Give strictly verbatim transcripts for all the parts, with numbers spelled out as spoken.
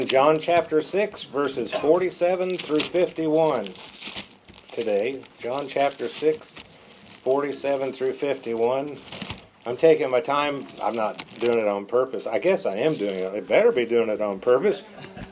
John chapter six, verses forty-seven through fifty-one today. John chapter six, forty-seven through fifty-one. I'm taking my time. I'm not doing it on purpose. I guess I am doing it. I better be doing it on purpose.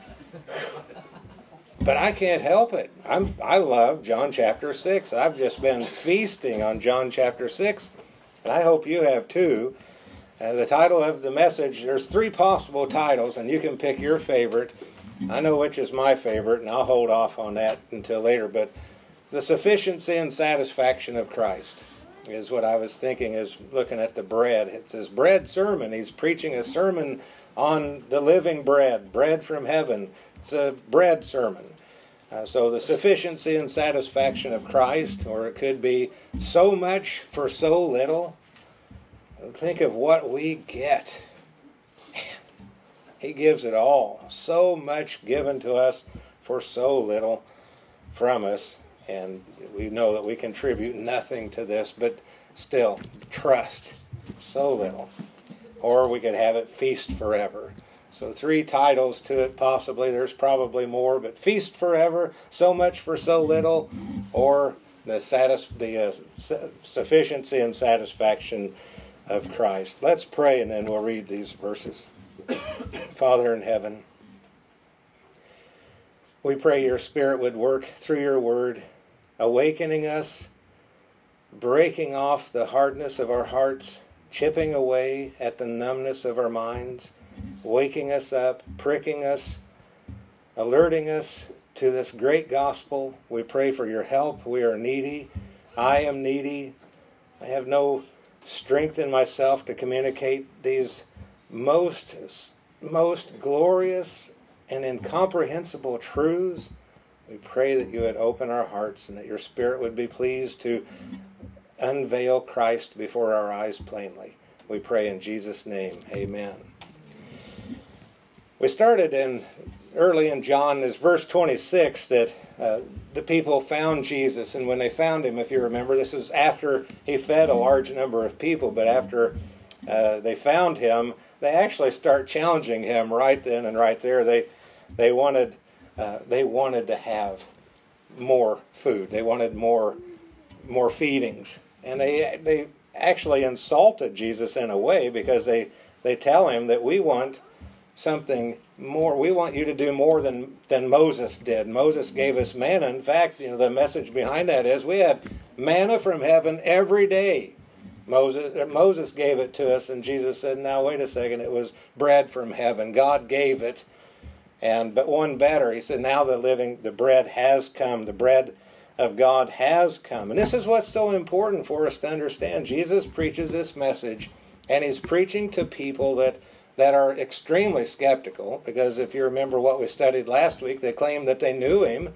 But I can't help it. I'm, I love John chapter six. I've just been feasting on John chapter six, and I hope you have too. Uh, the title of the message, there's three possible titles, and you can pick your favorite. I know which is my favorite, and I'll hold off on that until later. But the sufficiency and satisfaction of Christ is what I was thinking is looking at the bread. It's his bread sermon. He's preaching a sermon on the living bread, bread from heaven. It's a bread sermon. Uh, so the sufficiency and satisfaction of Christ, or it could be so much for so little. Think of what we get. Man, he gives it all. So much given to us for so little from us. And we know that we contribute nothing to this, but still, trust. So little. Or we could have it feast forever. So three titles to it possibly. There's probably more, but feast forever, so much for so little, or the, satis- the uh, su- sufficiency and satisfaction of Christ. Let's pray and then we'll read these verses. Father in heaven, we pray your Spirit would work through your word, awakening us, breaking off the hardness of our hearts, chipping away at the numbness of our minds, waking us up, pricking us, alerting us to this great gospel. We pray for your help. We are needy. I am needy. I have no strength in myself to communicate these most, most glorious and incomprehensible truths. We pray that you would open our hearts and that your Spirit would be pleased to unveil Christ before our eyes plainly. We pray in Jesus' name. Amen. We started in early in John, is verse twenty-six, that uh, the people found Jesus, and when they found him, if you remember, this was after he fed a large number of people, but after uh, they found him, they actually start challenging him right then and right there. They they wanted uh, they wanted to have more food. They wanted more more feedings, and they they actually insulted Jesus in a way because they they tell him that we want something more. We want you to do more than, than Moses did. Moses gave us manna. In fact, you know, the message behind that is we had manna from heaven every day. Moses Moses gave it to us, and Jesus said, now wait a second, it was bread from heaven. God gave it, and but one better. He said, now the living, the bread has come. The bread of God has come. And this is what's so important for us to understand. Jesus preaches this message, and he's preaching to people that that are extremely skeptical, because if you remember what we studied last week, they claimed that they knew him.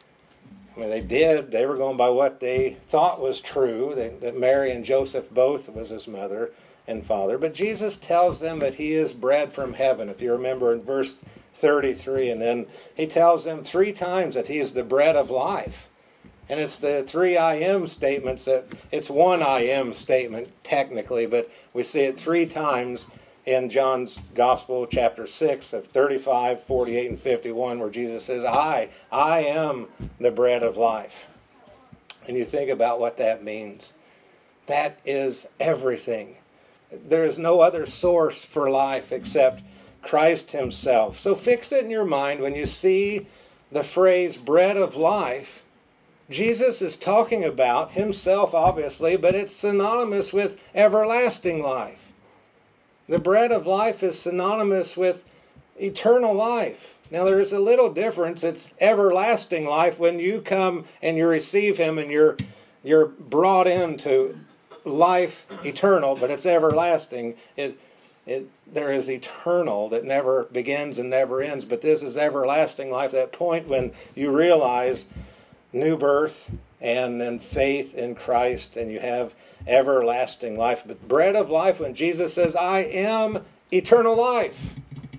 I mean, they did. They were going by what they thought was true, that, that Mary and Joseph both was his mother and father. But Jesus tells them that he is bread from heaven, if you remember in verse thirty-three. And then he tells them three times that he is the bread of life. And it's the three I am statements that, it's one I am statement technically, but we see it three times in John's Gospel, chapter six, of thirty-five, forty-eight, and fifty-one, where Jesus says, I, I am the bread of life. And you think about what that means. That is everything. There is no other source for life except Christ himself. So fix it in your mind when you see the phrase bread of life. Jesus is talking about himself, obviously, but it's synonymous with everlasting life. The bread of life is synonymous with eternal life. Now, there is a little difference. It's everlasting life when you come and you receive him and you're you're brought into life eternal, but it's everlasting. It it there is eternal that never begins and never ends, but this is everlasting life, that point when you realize new birth and then faith in Christ, and you have everlasting life. But bread of life, when Jesus says, I am eternal life,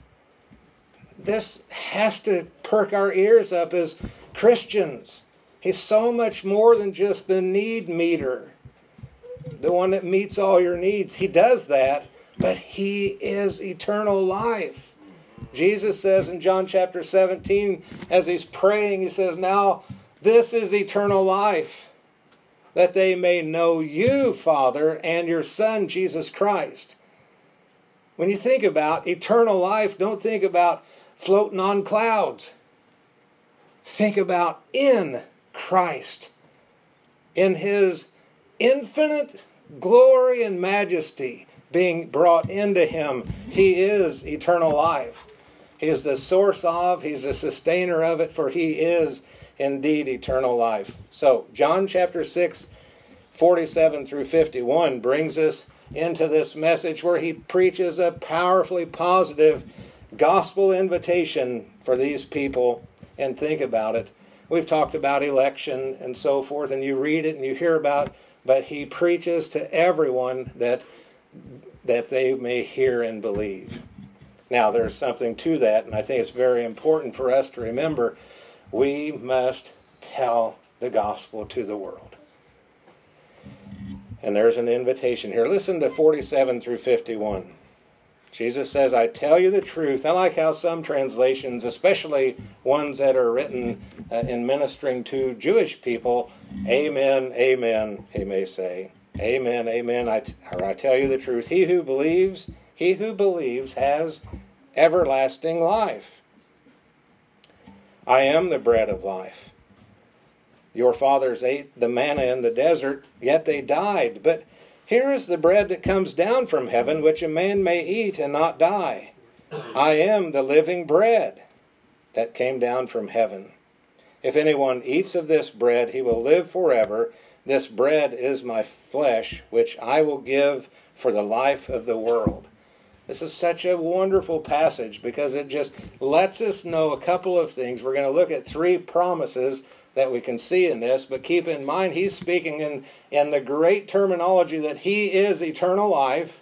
this has to perk our ears up as Christians. He's so much more than just the need meter, the one that meets all your needs. He does that, but he is eternal life. Jesus says in John chapter seventeen, as he's praying, he says, now this is eternal life, that they may know you, Father, and your Son, Jesus Christ. When you think about eternal life, don't think about floating on clouds. Think about in Christ, in his infinite glory and majesty being brought into him. He is eternal life. He is the source of, he's the sustainer of it, for he is indeed eternal life. So, John chapter six, forty-seven through fifty-one brings us into this message where he preaches a powerfully positive gospel invitation for these people. And think about it. We've talked about election and so forth, and you read it and you hear about, but he preaches to everyone that that they may hear and believe. Now, there's something to that, and I think it's very important for us to remember. We must tell the gospel to the world. And there's an invitation here. Listen to forty-seven through fifty-one. Jesus says, I tell you the truth. I like how some translations, especially ones that are written uh, in ministering to Jewish people, amen, amen, he may say. Amen, amen, I, t- or I tell you the truth. He who believes, he who believes has everlasting life. I am the bread of life. Your fathers ate the manna in the desert, yet they died. But here is the bread that comes down from heaven, which a man may eat and not die. I am the living bread that came down from heaven. If anyone eats of this bread, he will live forever. This bread is my flesh, which I will give for the life of the world. This is such a wonderful passage because it just lets us know a couple of things. We're going to look at three promises that we can see in this, but keep in mind he's speaking in, in the great terminology that he is eternal life.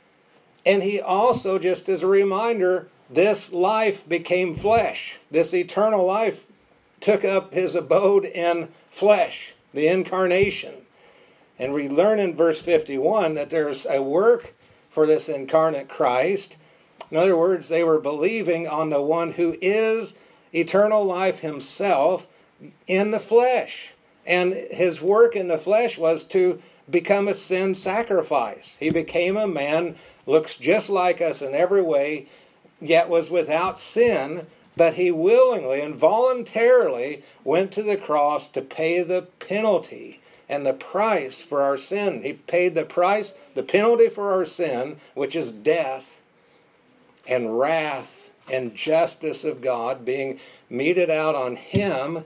And he also, just as a reminder, this life became flesh. This eternal life took up his abode in flesh, the incarnation. And we learn in verse fifty-one that there's a work for this incarnate Christ. In other words, they were believing on the one who is eternal life himself in the flesh. And his work in the flesh was to become a sin sacrifice. He became a man, looks just like us in every way, yet was without sin, but he willingly and voluntarily went to the cross to pay the penalty and the price for our sin. He paid the price, the penalty for our sin, which is death and wrath and justice of God being meted out on him.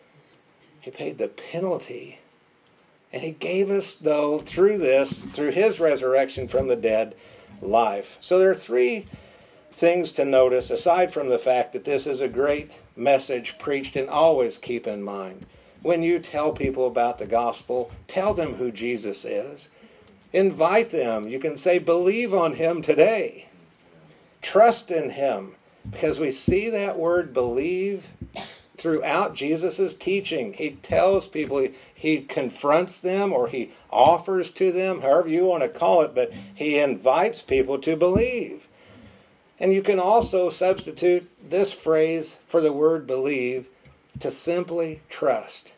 He paid the penalty. And he gave us, though, through this, through his resurrection from the dead, life. So there are three things to notice, aside from the fact that this is a great message preached, and always keep in mind, when you tell people about the gospel, tell them who Jesus is. Invite them. You can say, believe on him today. Trust in him. Because we see that word believe throughout Jesus' teaching. He tells people, he, he confronts them, or he offers to them, however you want to call it, but he invites people to believe. And you can also substitute this phrase for the word believe, to simply trust.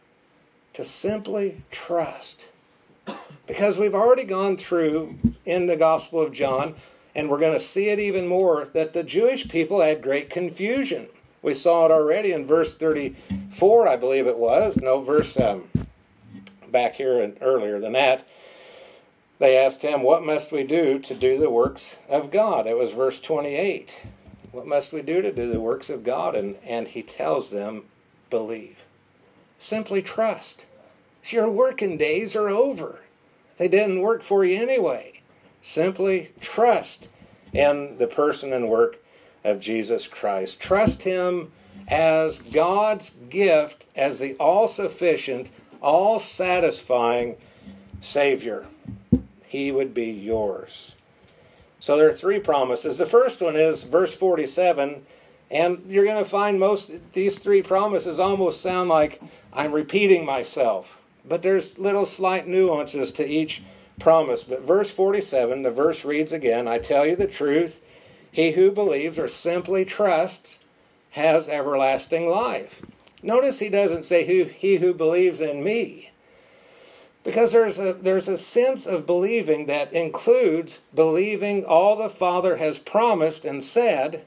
To simply trust. Because we've already gone through in the Gospel of John, and we're going to see it even more, that the Jewish people had great confusion. We saw it already in verse thirty-four, I believe it was. No, verse um, back here and earlier than that. They asked him, what must we do to do the works of God? It was verse twenty-eight. What must we do to do the works of God? And, and he tells them, believe. Simply trust. Your working days are over. They didn't work for you anyway. Simply trust in the person and work of Jesus Christ. Trust him as God's gift, as the all-sufficient, all-satisfying Savior. He would be yours. So there are three promises. The first one is verse forty-seven, and you're going to find most these three promises almost sound like I'm repeating myself. But there's little slight nuances to each promise. But verse forty-seven, the verse reads again, I tell you the truth, He who believes or simply trusts has everlasting life. Notice he doesn't say who, he who believes in me. Because there's a, there's a sense of believing that includes believing all the Father has promised and said,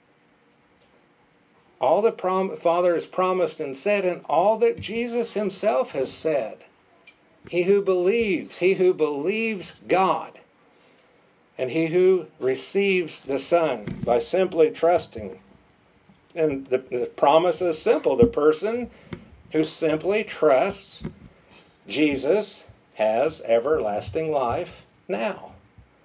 all the prom- Father has promised and said, and all that Jesus himself has said. He who believes, he who believes God, and he who receives the Son by simply trusting. And the, the promise is simple. The person who simply trusts Jesus has everlasting life now.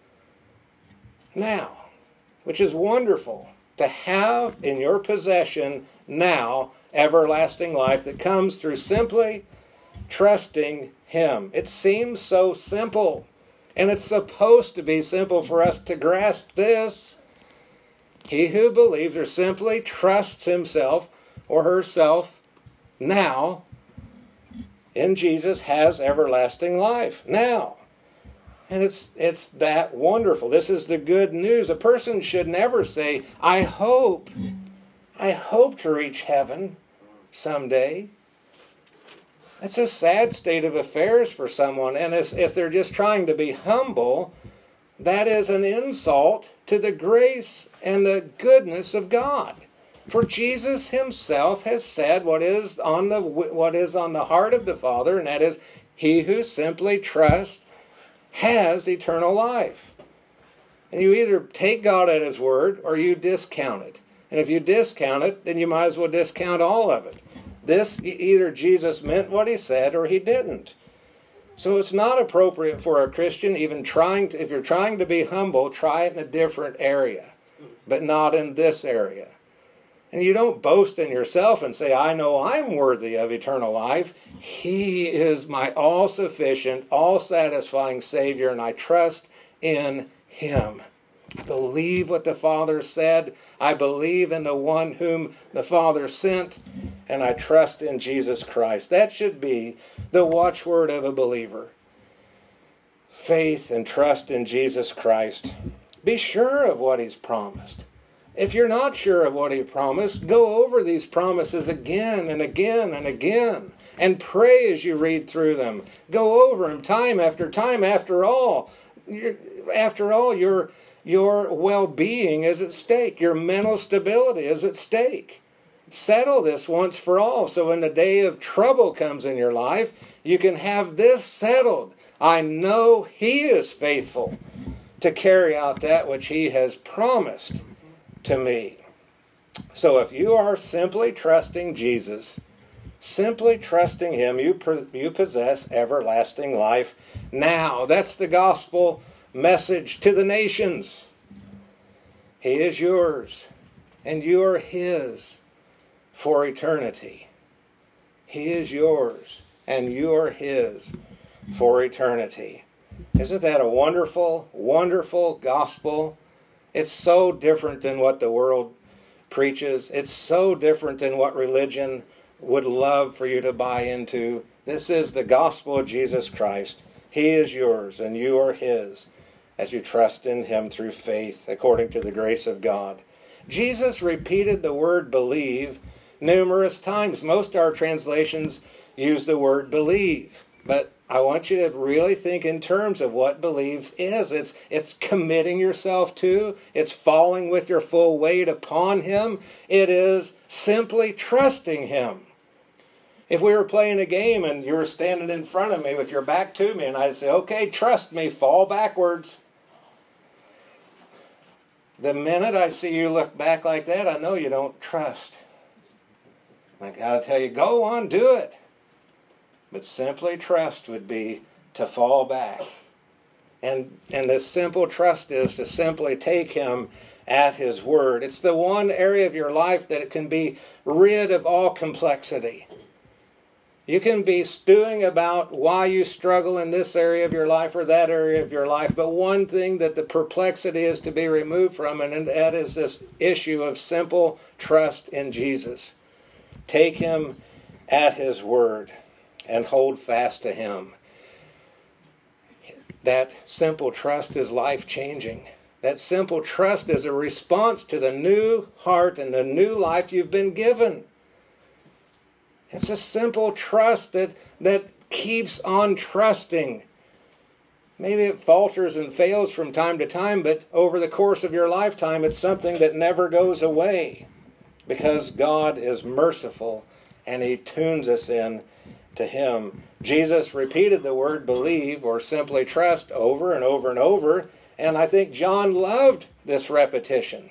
Now. Which is wonderful. To have in your possession now everlasting life that comes through simply trusting Him. It seems so simple. And it's supposed to be simple for us to grasp this. He who believes or simply trusts himself or herself now in Jesus has everlasting life now. And it's it's that wonderful. This is the good news. A person should never say, I hope, I hope to reach heaven someday. It's a sad state of affairs for someone. And if, if they're just trying to be humble, that is an insult to the grace and the goodness of God. For Jesus himself has said what is on the what is on the heart of the Father, and that is, he who simply trusts has eternal life. And you either take God at his word or you discount it. And if you discount it, then you might as well discount all of it. This, either Jesus meant what he said or he didn't. So it's not appropriate for a Christian, even trying to, if you're trying to be humble, try it in a different area, but not in this area. And you don't boast in yourself and say, I know I'm worthy of eternal life. He is my all-sufficient, all-satisfying Savior, and I trust in him. I believe what the Father said. I believe in the one whom the Father sent, and I trust in Jesus Christ. That should be the watchword of a believer. Faith and trust in Jesus Christ. Be sure of what he's promised. If you're not sure of what he promised, go over these promises again and again and again. And pray as you read through them. Go over them time after time. After all, after all, your, your well-being is at stake. Your mental stability is at stake. Settle this once for all, so when the day of trouble comes in your life, you can have this settled. I know he is faithful to carry out that which he has promised to me. So if you are simply trusting Jesus, simply trusting him, you, you possess everlasting life now. That's the gospel message to the nations. He is yours, and you are his for eternity. He is yours, and you are his for eternity. Isn't that a wonderful, wonderful gospel? It's so different than what the world preaches. It's so different than what religion would love for you to buy into. This is the gospel of Jesus Christ. He is yours, and you are his, as you trust in him through faith, according to the grace of God. Jesus repeated the word believe numerous times. Most of our translations use the word believe, but I want you to really think in terms of what believe is. It's, it's committing yourself to. It's falling with your full weight upon him. It is simply trusting him. If we were playing a game and you were standing in front of me with your back to me and I'd say, okay, trust me, fall backwards. The minute I see you look back like that, I know you don't trust. I gotta tell you, go on, do it. But simply trust would be to fall back. And, and this simple trust is to simply take him at his word. It's the one area of your life that it can be rid of all complexity. You can be stewing about why you struggle in this area of your life or that area of your life, but one thing that the perplexity is to be removed from, and that is this issue of simple trust in Jesus. Take him at his word and hold fast to him. That simple trust is life-changing. That simple trust is a response to the new heart and the new life you've been given. It's a simple trust that, that keeps on trusting. Maybe it falters and fails from time to time, but over the course of your lifetime, it's something that never goes away, because God is merciful and He tunes us in to Him. Jesus repeated the word believe or simply trust over and over and over, and I think John loved this repetition.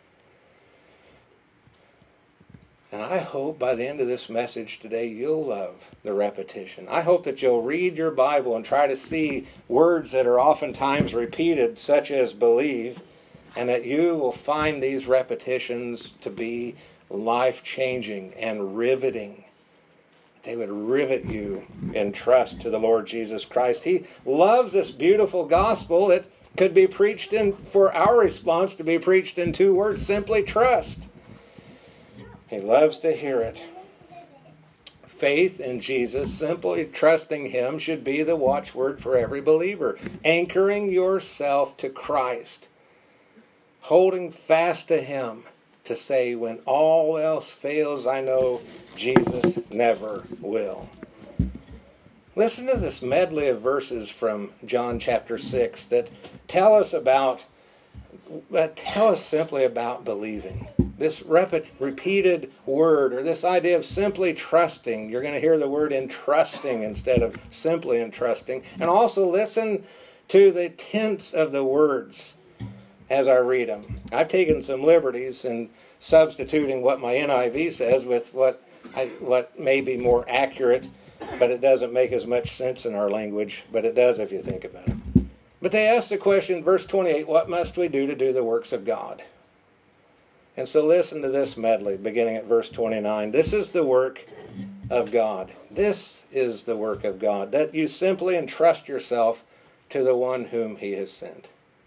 And I hope by the end of this message today you'll love the repetition. I hope that you'll read your Bible and try to see words that are oftentimes repeated, such as believe, and that you will find these repetitions to be life-changing and riveting. They would rivet you in trust to the Lord Jesus Christ. He loves this beautiful gospel that could be preached in, for our response to be preached in two words, simply trust. He loves to hear it. Faith in Jesus, simply trusting Him, should be the watchword for every believer. Anchoring yourself to Christ. Holding fast to Him to say, when all else fails, I know Jesus never will. Listen to this medley of verses from John chapter six that tell us about, uh, tell us simply about believing. This repeat, repeated word, or this idea of simply trusting. You're going to hear the word entrusting instead of simply entrusting. And also listen to the tense of the words as I read them. I've taken some liberties in substituting what my N I V says with what I, what may be more accurate, but it doesn't make as much sense in our language, but it does if you think about it. But they ask the question, verse twenty-eight, what must we do to do the works of God? And so listen to this medley, beginning at verse twenty-nine. This is the work of God. This is the work of God, that you simply entrust yourself to the one whom He has sent.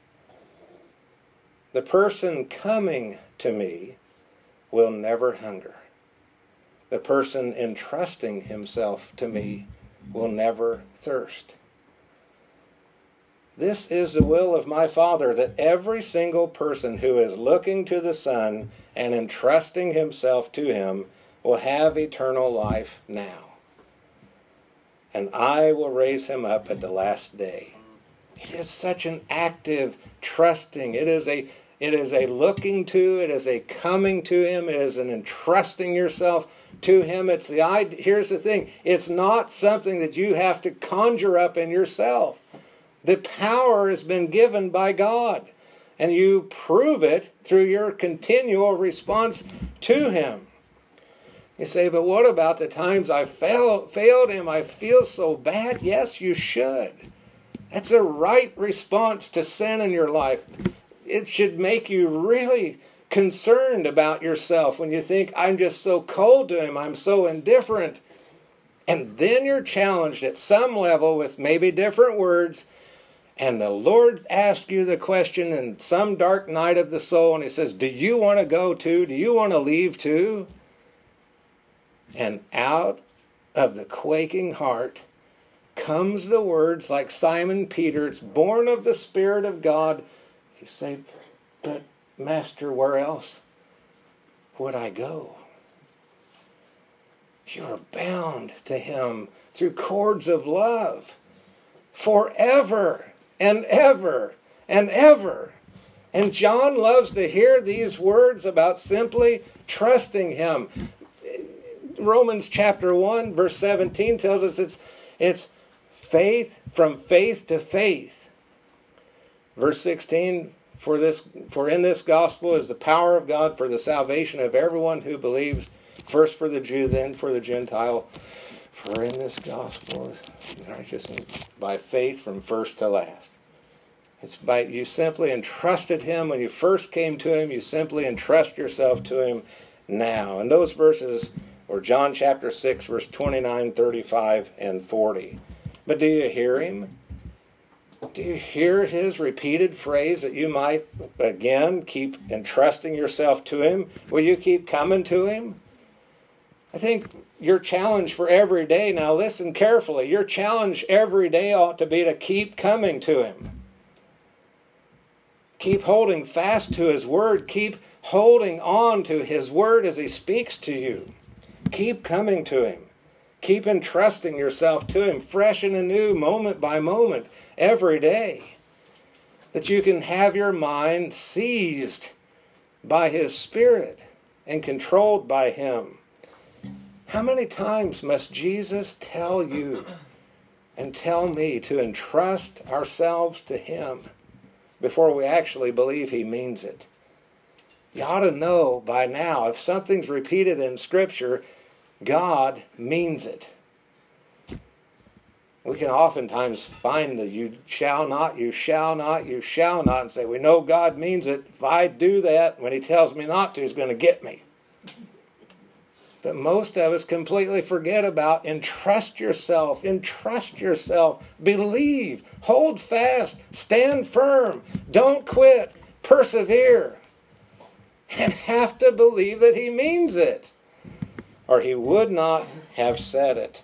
The person coming to me will never hunger. The person entrusting himself to me will never thirst. This is the will of my Father, that every single person who is looking to the Son and entrusting himself to Him will have eternal life now. And I will raise him up at the last day. It is such an active trusting. It is a It is a looking to, it is a coming to Him, it is an entrusting yourself to Him. It's the idea. Here's the thing, it's not something that you have to conjure up in yourself. The power has been given by God, and you prove it through your continual response to Him. You say, but what about the times I fail, failed Him? I feel so bad. Yes, you should. That's a right response to sin in your life. It should make you really concerned about yourself when you think, I'm just so cold to Him, I'm so indifferent. And then you're challenged at some level with maybe different words, and the Lord asks you the question in some dark night of the soul, and He says, do you want to go too? Do you want to leave too? And out of the quaking heart comes the words like Simon Peter, it's born of the Spirit of God. You say, but Master, where else would I go? You're bound to Him through cords of love forever and ever and ever. And John loves to hear these words about simply trusting Him. Romans chapter one, verse seventeen tells us it's, it's faith from faith to faith. Verse sixteen, for this, for in this gospel is the power of God for the salvation of everyone who believes, first for the Jew, then for the Gentile. For in this gospel is righteousness by faith from first to last. It's by you simply entrusted Him when you first came to Him. You simply entrust yourself to Him now. And those verses were John chapter six, verse twenty-nine, thirty-five, and forty. But do you hear Him? Do you hear His repeated phrase that you might, again, keep entrusting yourself to Him? Will you keep coming to Him? I think your challenge for every day, now listen carefully, your challenge every day ought to be to keep coming to Him. Keep holding fast to His Word. Keep holding on to His Word as He speaks to you. Keep coming to Him. Keep entrusting yourself to Him fresh and anew, moment by moment, every day. That you can have your mind seized by His Spirit and controlled by Him. How many times must Jesus tell you and tell me to entrust ourselves to Him before we actually believe He means it? You ought to know by now, if something's repeated in Scripture, God means it. We can oftentimes find the you shall not, you shall not, you shall not, and say, we know God means it. If I do that, when He tells me not to, He's going to get me. But most of us completely forget about entrust yourself, entrust yourself, believe, hold fast, stand firm, don't quit, persevere, and have to believe that He means it, or He would not have said it.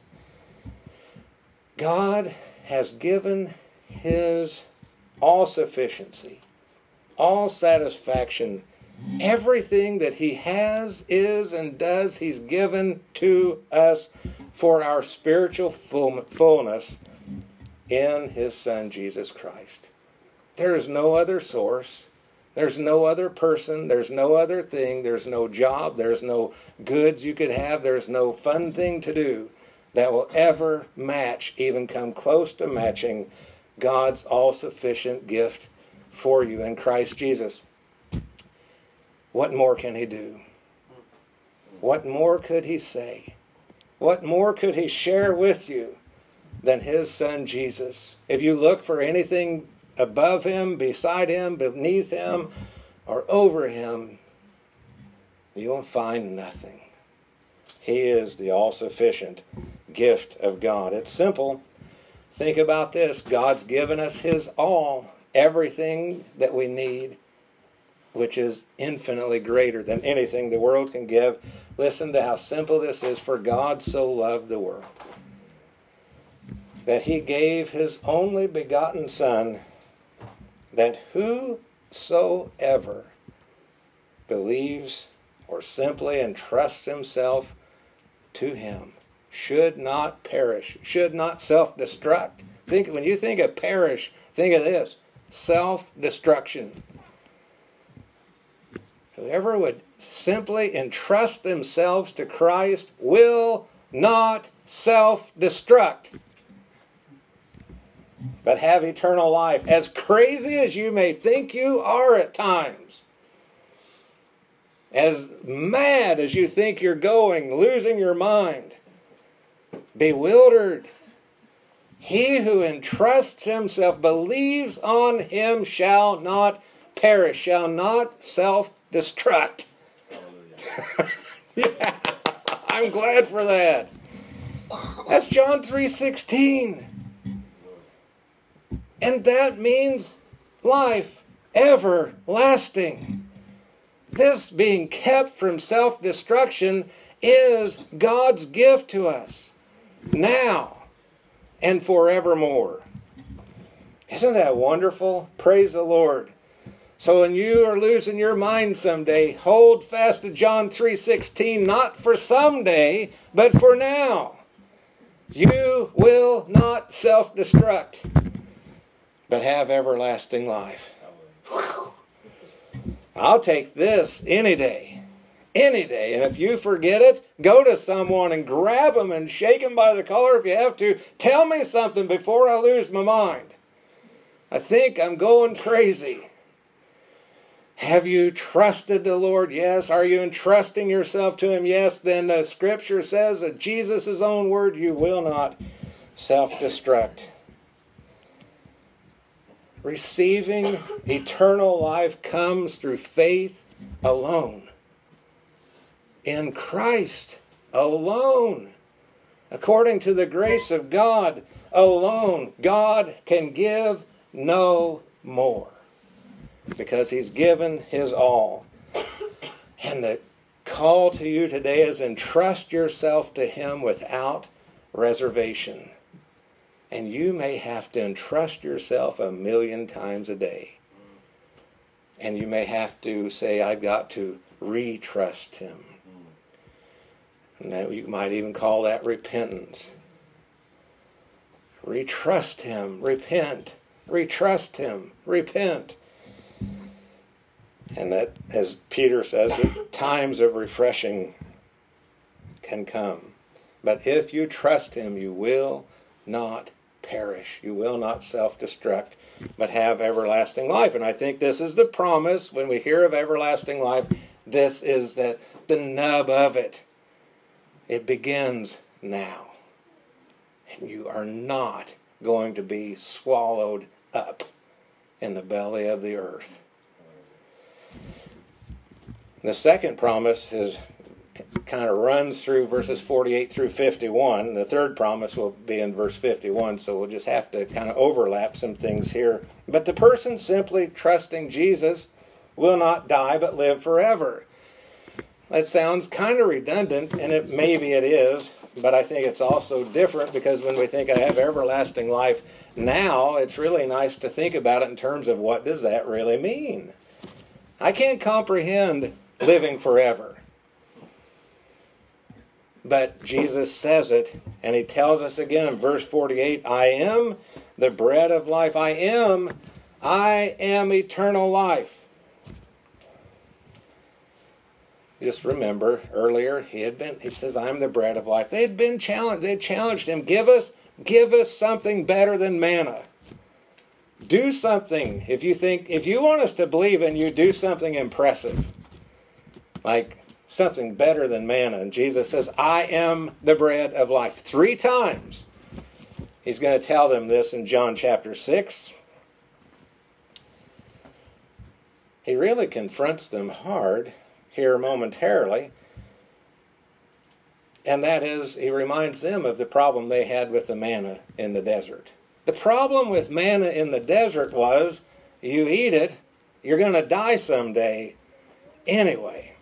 God has given His all-sufficiency, all-satisfaction. Everything that He has, is, and does, He's given to us for our spiritual fullness in His Son, Jesus Christ. There is no other source. There's no other person. There's no other thing. There's no job. There's no goods you could have. There's no fun thing to do that will ever match, even come close to matching, God's all-sufficient gift for you in Christ Jesus. What more can He do? What more could He say? What more could He share with you than His Son Jesus? If you look for anything above Him, beside Him, beneath Him, or over Him, you'll find nothing. He is the all-sufficient gift of God. It's simple. Think about this. God's given us His all, everything that we need, which is infinitely greater than anything the world can give. Listen to how simple this is. For God so loved the world that He gave His only begotten Son, that whosoever believes or simply entrusts himself to Him should not perish, should not self-destruct. Think, when you think of perish, think of this: self-destruction. Whoever would simply entrust themselves to Christ will not self-destruct, but have eternal life. As crazy as you may think you are at times, as mad as you think you're going, losing your mind, bewildered, he who entrusts himself, believes on Him, shall not perish, shall not self-destruct. Yeah, I'm glad for that. That's John three sixteen. And that means life everlasting. This being kept from self-destruction is God's gift to us now and forevermore. Isn't that wonderful? Praise the Lord. So when you are losing your mind someday, hold fast to John three sixteen, not for someday, but for now. You will not self-destruct, but have everlasting life. Whew. I'll take this any day. Any day. And if you forget it, go to someone and grab them and shake them by the collar if you have to. Tell me something before I lose my mind. I think I'm going crazy. Have you trusted the Lord? Yes. Are you entrusting yourself to Him? Yes. Then the Scripture says that Jesus' own word, you will not self-destruct. Receiving eternal life comes through faith alone. In Christ alone. According to the grace of God alone. God can give no more, because He's given His all. And the call to you today is entrust yourself to Him without reservation. And you may have to entrust yourself a million times a day. And you may have to say, I've got to re-trust him. And that you might even call that repentance. Retrust him, repent, retrust him, repent. And that, as Peter says, that times of refreshing can come. But if you trust him, you will not perish. You will not self-destruct, but have everlasting life. And I think this is the promise. When we hear of everlasting life, this is the, the nub of it. It begins now. And you are not going to be swallowed up in the belly of the earth. The second promise is kind of runs through verses forty-eight through fifty-one. The third promise will be in verse fifty-one, so we'll just have to kind of overlap some things here. But the person simply trusting Jesus will not die but live forever. That sounds kind of redundant, and it maybe it is, but I think it's also different because when we think I have everlasting life now, it's really nice to think about it in terms of what does that really mean. I can't comprehend living forever. But Jesus says it, and he tells us again in verse forty-eight, I am the bread of life. I am, I am eternal life. Just remember, earlier he had been, he says, I'm the bread of life. They had been challenged, they had challenged him, give us, give us something better than manna. Do something. If you think, if you want us to believe in you, do something impressive. Like something better than manna. And Jesus says, I am the bread of life. Three times. He's going to tell them this in John chapter six. He really confronts them hard here momentarily. And that is, he reminds them of the problem they had with the manna in the desert. The problem with manna in the desert was, you eat it, you're going to die someday anyway.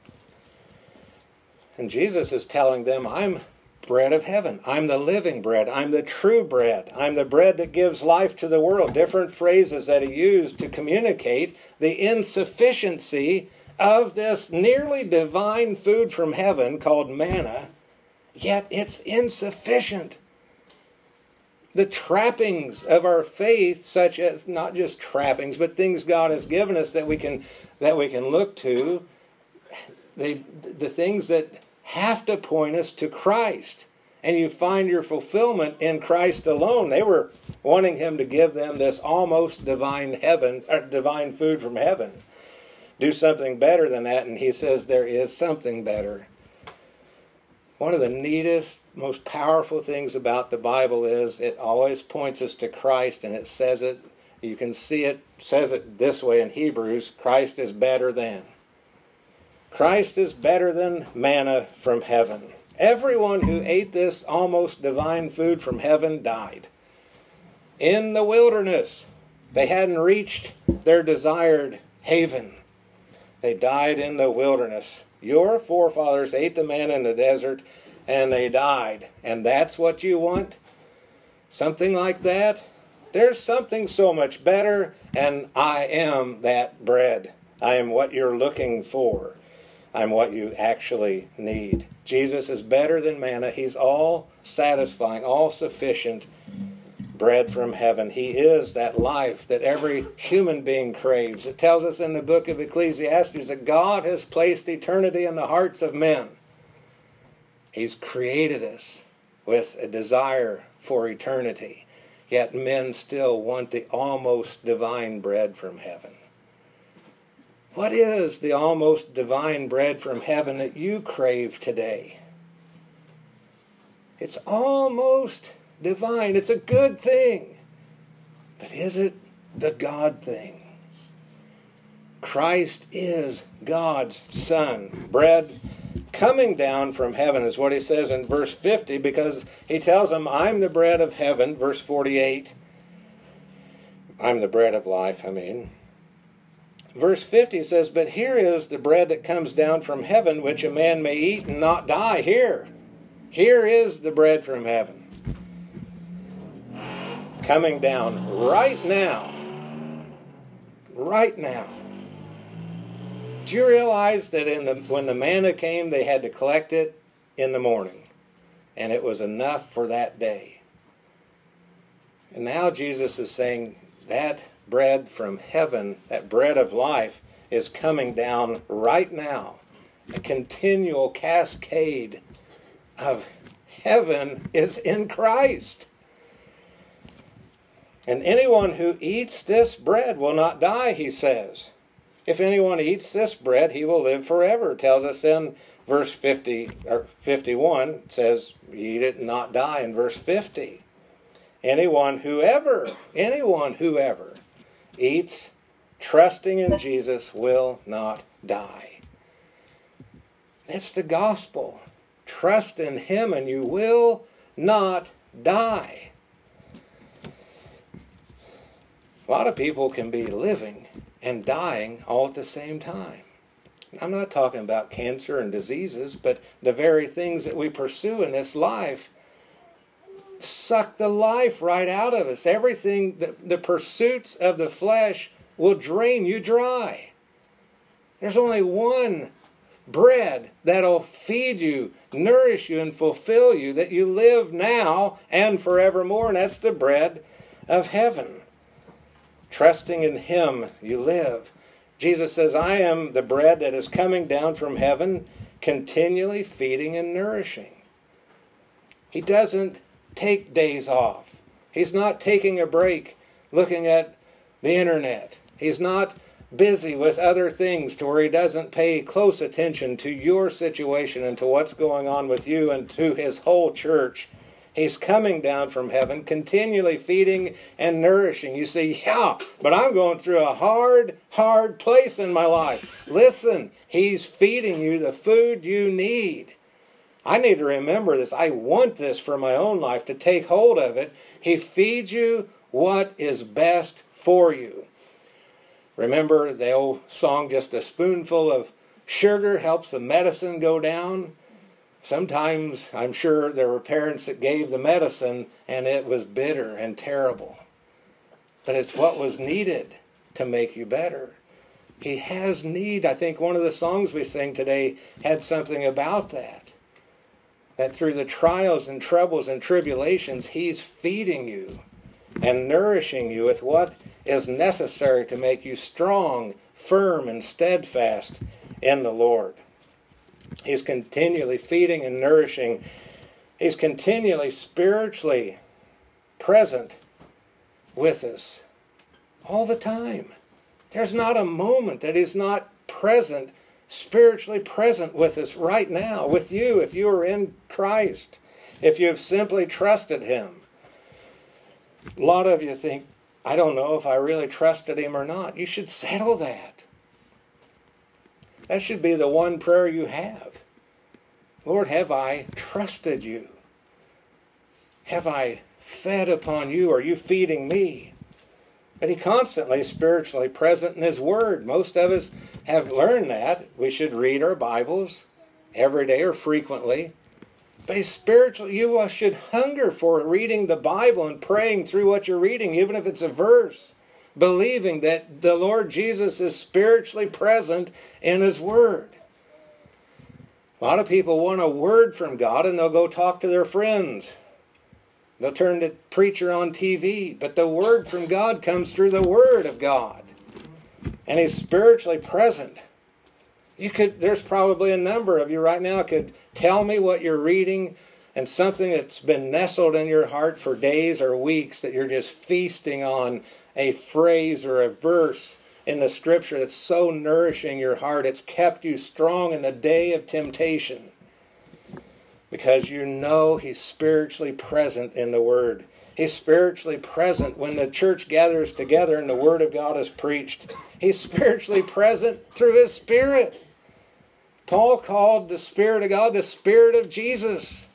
And Jesus is telling them, I'm bread of heaven. I'm the living bread. I'm the true bread. I'm the bread that gives life to the world. Different phrases that he used to communicate the insufficiency of this nearly divine food from heaven called manna, yet it's insufficient. The trappings of our faith, such as not just trappings, but things God has given us that we can that we can look to, they, the things that have to point us to Christ. And you find your fulfillment in Christ alone. They were wanting him to give them this almost divine heaven, or divine food from heaven. Do something better than that, and he says there is something better. One of the neatest, most powerful things about the Bible is it always points us to Christ, and it says it, you can see it, says it this way in Hebrews, Christ is better than. Christ is better than manna from heaven. Everyone who ate this almost divine food from heaven died. In the wilderness, they hadn't reached their desired haven. They died in the wilderness. Your forefathers ate the manna in the desert, and they died. And that's what you want? Something like that? There's something so much better, and I am that bread. I am what you're looking for. I'm what you actually need. Jesus is better than manna. He's all satisfying, all sufficient bread from heaven. He is that life that every human being craves. It tells us in the book of Ecclesiastes that God has placed eternity in the hearts of men. He's created us with a desire for eternity. Yet men still want the almost divine bread from heaven. What is the almost divine bread from heaven that you crave today? It's almost divine. It's a good thing. But is it the God thing? Christ is God's Son. Bread coming down from heaven is what he says in verse fifty, because he tells them, I'm the bread of heaven, verse forty-eight. I'm the bread of life, I mean. Verse fifty says, but here is the bread that comes down from heaven, which a man may eat and not die. Here. Here is the bread from heaven. Coming down right now. Right now. you realize that in the when the manna came, they had to collect it in the morning, and it was enough for that day? And now Jesus is saying that bread from heaven, that bread of life, is coming down right now. A continual cascade of heaven is in Christ. And anyone who eats this bread will not die, he says. If anyone eats this bread, he will live forever. It tells us in verse fifty or fifty-one, it says, eat it and not die in verse fifty. Anyone whoever, anyone whoever eats, trusting in Jesus, will not die. That's the gospel. Trust in Him and you will not die. A lot of people can be living and dying all at the same time. I'm not talking about cancer and diseases, but the very things that we pursue in this life suck the life right out of us. Everything, the, the pursuits of the flesh will drain you dry. There's only one bread that'll feed you, nourish you, and fulfill you, that you live now and forevermore, and that's the bread of heaven. Trusting in Him, you live. Jesus says, I am the bread that is coming down from heaven, continually feeding and nourishing. He doesn't take days off. He's not taking a break looking at the internet. He's not busy with other things to where He doesn't pay close attention to your situation and to what's going on with you and to His whole church. He's coming down from heaven, continually feeding and nourishing. You say, yeah, but I'm going through a hard, hard place in my life. Listen, He's feeding you the food you need. I need to remember this. I want this for my own life, to take hold of it. He feeds you what is best for you. Remember the old song, just a spoonful of sugar helps the medicine go down? Sometimes I'm sure there were parents that gave the medicine and it was bitter and terrible. But it's what was needed to make you better. He has need. I think one of the songs we sing today had something about that. That through the trials and troubles and tribulations, He's feeding you and nourishing you with what is necessary to make you strong, firm, and steadfast in the Lord. He's continually feeding and nourishing. He's continually spiritually present with us all the time. There's not a moment that He's not present, spiritually present with us right now, with you, if you are in Christ, if you have simply trusted Him. A lot of you think, I don't know if I really trusted Him or not. You should settle that. That should be the one prayer you have. Lord, have I trusted You? Have I fed upon You? Are You feeding me? But He constantly is spiritually present in His Word. Most of us have learned that. We should read our Bibles every day or frequently. But He's spiritual. You should hunger for reading the Bible and praying through what you're reading, even if it's a verse, believing that the Lord Jesus is spiritually present in His Word. A lot of people want a word from God and they'll go talk to their friends. They'll turn to preacher on T V, but the word from God comes through the Word of God. And He's spiritually present. You could, there's probably a number of you right now could tell me what you're reading and something that's been nestled in your heart for days or weeks that you're just feasting on, a phrase or a verse in the Scripture that's so nourishing your heart. It's kept you strong in the day of temptation because you know He's spiritually present in the Word. He's spiritually present when the church gathers together and the Word of God is preached. He's spiritually present through His Spirit. Paul called the Spirit of God the Spirit of Jesus.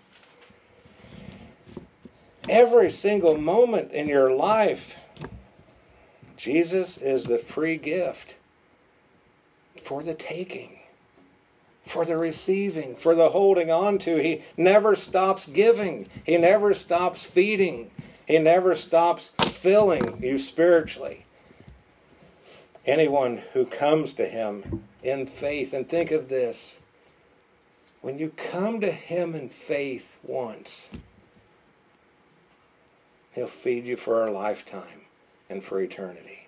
Every single moment in your life, Jesus is the free gift for the taking, for the receiving, for the holding on to. He never stops giving. He never stops feeding. He never stops filling you spiritually. Anyone who comes to him in faith, and think of this, when you come to him in faith once, he'll feed you for a lifetime and for eternity.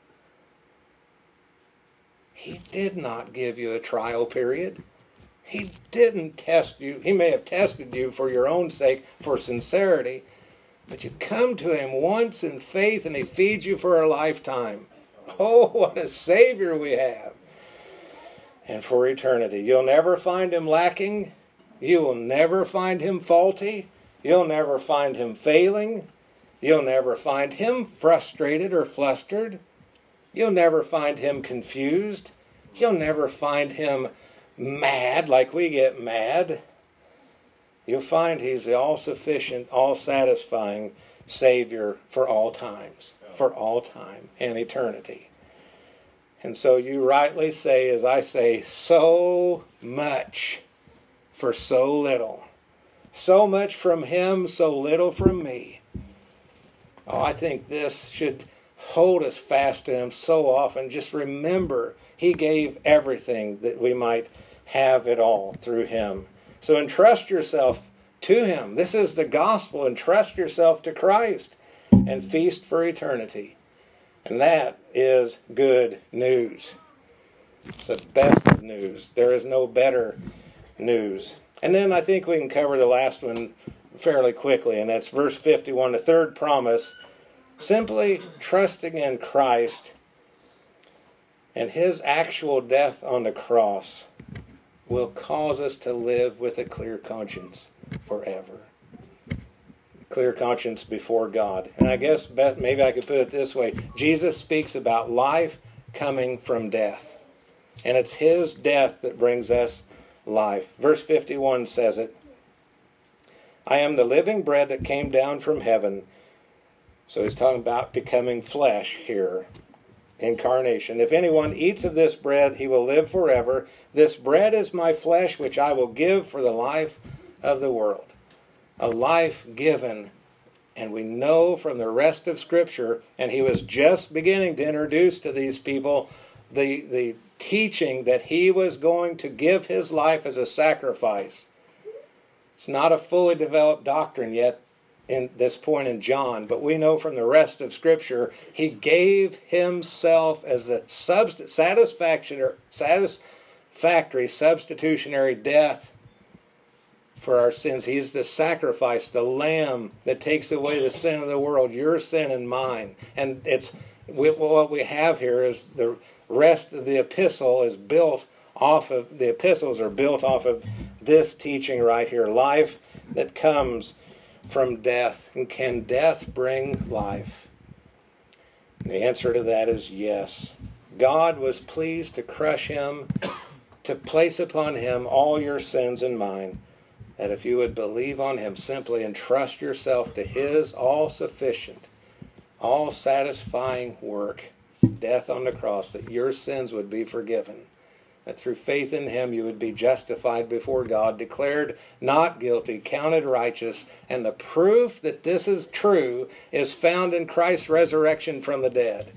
He did not give you a trial period. He didn't test you. He may have tested you for your own sake, for sincerity, but you come to him once in faith and he feeds you for a lifetime. Oh, what a Savior we have. And for eternity. You'll never find him lacking. You will never find him faulty. You'll never find him failing. You'll never find him frustrated or flustered. You'll never find him confused. You'll never find him mad like we get mad. You'll find he's the all-sufficient, all-satisfying Savior for all times, for all time and eternity. And so you rightly say, as I say, so much for so little. So much from him, so little from me. Oh, I think this should hold us fast to him so often. Just remember, he gave everything that we might have it all through him. So entrust yourself to him. This is the gospel. Entrust yourself to Christ and feast for eternity. And that is good news. It's the best of news. There is no better news. And then I think we can cover the last one fairly quickly, and that's verse fifty-one, the third promise. Simply trusting in Christ and his actual death on the cross will cause us to live with a clear conscience forever. Clear conscience before God. And I guess maybe I could put it this way. Jesus speaks about life coming from death. And it's his death that brings us life. Verse fifty-one says it. I am the living bread that came down from heaven. So he's talking about becoming flesh here. Incarnation. If anyone eats of this bread, he will live forever. This bread is my flesh, which I will give for the life of the world. A life given. And we know from the rest of Scripture, and he was just beginning to introduce to these people the, the teaching that he was going to give his life as a sacrifice. It's not a fully developed doctrine yet in this point in John, but we know from the rest of Scripture, he gave himself as a subst- satisfaction or satisfactory substitutionary death for our sins. He's the sacrifice, the lamb that takes away the sin of the world, your sin and mine. And it's we, what we have here is the rest of the epistle is built off of, the epistles are built off of this teaching right here, life that comes from death. And can death bring life? And the answer to that is yes. God was pleased to crush him, to place upon him all your sins and mine, that if you would believe on him simply and trust yourself to his all-sufficient, all-satisfying work, death on the cross, that your sins would be forgiven. That through faith in him you would be justified before God, declared not guilty, counted righteous, and the proof that this is true is found in Christ's resurrection from the dead.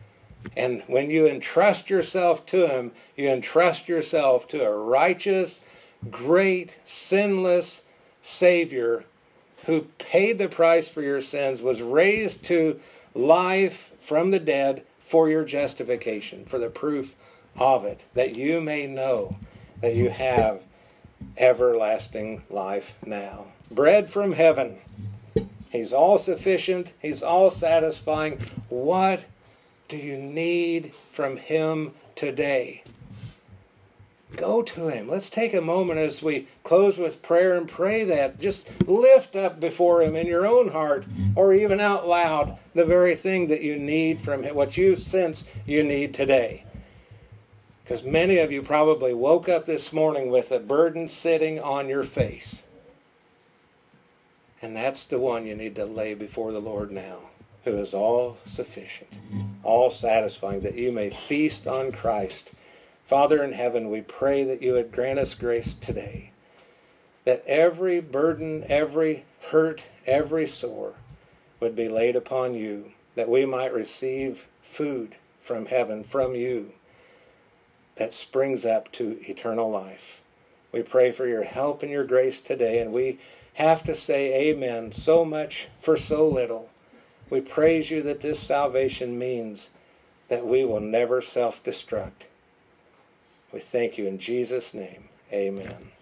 And when you entrust yourself to him, you entrust yourself to a righteous, great, sinless Savior who paid the price for your sins, was raised to life from the dead for your justification, for the proof of it, that you may know that you have everlasting life now. Bread from heaven. He's all sufficient. He's all satisfying. What do you need from him today? Go to him. Let's take a moment as we close with prayer and pray that. Just lift up before him in your own heart or even out loud the very thing that you need from him, what you sense you need today. Because many of you probably woke up this morning with a burden sitting on your face. And that's the one you need to lay before the Lord now, who is all sufficient, all satisfying, that you may feast on Christ. Father in heaven, we pray that you would grant us grace today, that every burden, every hurt, every sore would be laid upon you, that we might receive food from heaven, from you, that springs up to eternal life. We pray for your help and your grace today, and we have to say amen so much for so little. We praise you that this salvation means that we will never self-destruct. We thank you in Jesus' name. Amen.